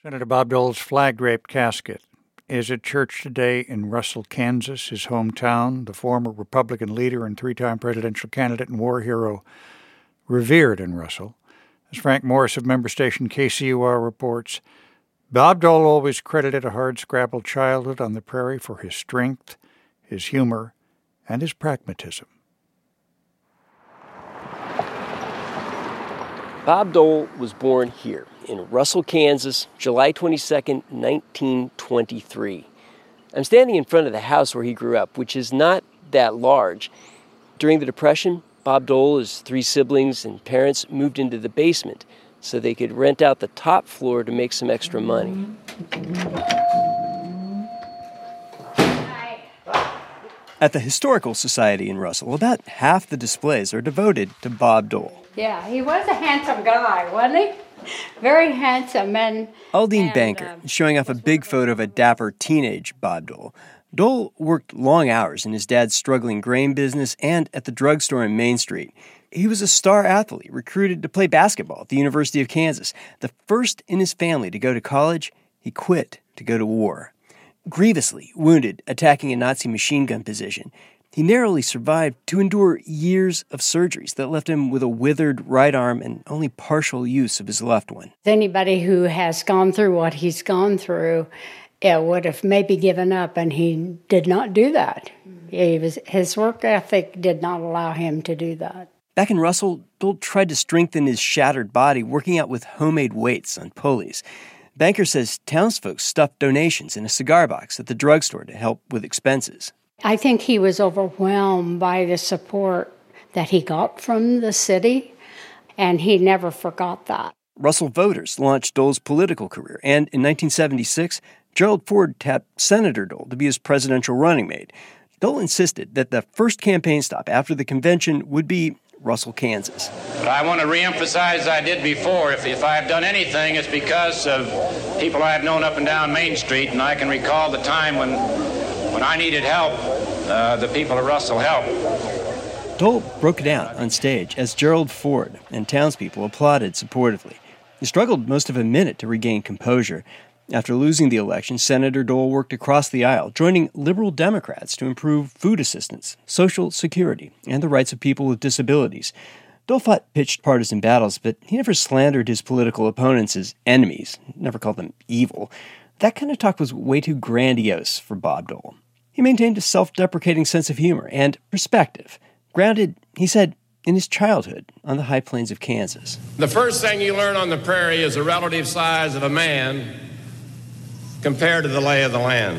Senator Bob Dole's flag-draped casket is at church today in Russell, Kansas, his hometown. The former Republican leader and three-time presidential candidate and war hero revered in Russell. As Frank Morris of member station KCUR reports, Bob Dole always credited a hard-scrabble childhood on the prairie for his strength, his humor, and his pragmatism. Bob Dole was born here in Russell, Kansas, July 22nd, 1923. I'm standing in front of the house where he grew up, which is not that large. During the Depression, Bob Dole, his three siblings and parents moved into the basement so they could rent out the top floor to make some extra money. At the Historical Society in Russell, about half the displays are devoted to Bob Dole. Yeah, he was a handsome guy, wasn't he? Very handsome. Aldine Banker is showing off a big photo of a dapper teenage Bob Dole. Dole worked long hours in his dad's struggling grain business and at the drugstore in Main Street. He was a star athlete, recruited to play basketball at the University of Kansas. The first in his family to go to college, he quit to go to war. Grievously wounded attacking a Nazi machine gun position, he narrowly survived to endure years of surgeries that left him with a withered right arm and only partial use of his left one. Anybody who has gone through what he's gone through would have maybe given up, and he did not do that. His work ethic did not allow him to do that. Back in Russell, Dole tried to strengthen his shattered body working out with homemade weights on pulleys. Banker says townsfolk stuffed donations in a cigar box at the drugstore to help with expenses. I think he was overwhelmed by the support that he got from the city, and he never forgot that. Russell voters launched Dole's political career, and in 1976, Gerald Ford tapped Senator Dole to be his presidential running mate. Dole insisted that the first campaign stop after the convention would be Russell, Kansas. But I want to reemphasize, as I did before, if I've done anything, it's because of people I've known up and down Main Street, and I can recall the time when I needed help, the people of Russell helped. Dole broke down on stage as Gerald Ford and townspeople applauded supportively. He struggled most of a minute to regain composure. After losing the election, Senator Dole worked across the aisle, joining liberal Democrats to improve food assistance, Social Security, and the rights of people with disabilities. Dole fought pitched partisan battles, but he never slandered his political opponents as enemies, never called them evil. That kind of talk was way too grandiose for Bob Dole. He maintained a self-deprecating sense of humor and perspective, grounded, he said, in his childhood on the high plains of Kansas. The first thing you learn on the prairie is the relative size of a man compared to the lay of the land.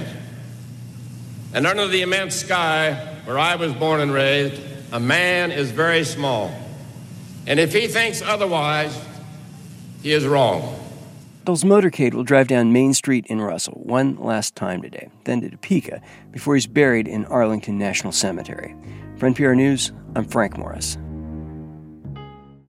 And under the immense sky where I was born and raised, a man is very small. And if he thinks otherwise, he is wrong. Dole's motorcade will drive down Main Street in Russell one last time today, then to Topeka, before he's buried in Arlington National Cemetery. For NPR News, I'm Frank Morris.